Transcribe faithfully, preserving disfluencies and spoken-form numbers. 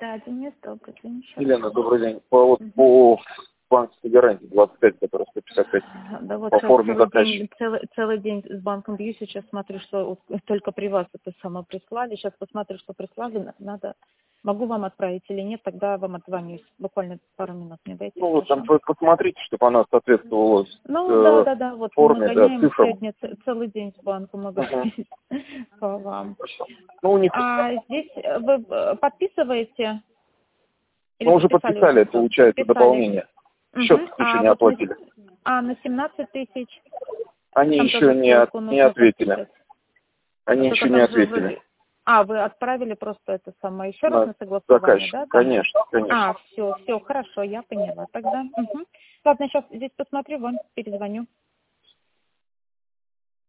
Да, Денис, добрый день еще. Елена, добрый день. По, вот, Угу. по банковской гарантии двадцать пять, которая сто пятьдесят пять, Да вот по сейчас форме целый заказчика. день, целый, целый день с банком бью, сейчас смотрю, что вот только при вас это самое прислали. Сейчас посмотрю, что прислали. Надо, могу вам отправить или нет, тогда вам отзвонюсь. Буквально пару минут мне дайте, Ну, вот там хорошо? посмотрите, чтобы она соответствовала Ну, да, э, да, да, вот мы форме, да, гоняем цифрам. сегодня ц- целый день с банком, могу Угу. по вам. Хорошо. Ну, у них, А здесь э, вы э, подписываете или ну, уже подписали уже подписали, все? получается, Подписали. дополнение. Счет Угу. еще А не вот на, оплатили. а на семнадцать тысяч Они там еще тоже не, от- ссылку не нужно ответили. подписать. Они Только еще не там же ответили. вроде... А, вы отправили просто это самое еще раз На на согласование, заказчика. да, там? Конечно, А, конечно. все, все, хорошо, я поняла. Тогда, угу. Ладно, сейчас здесь посмотрю, вам перезвоню.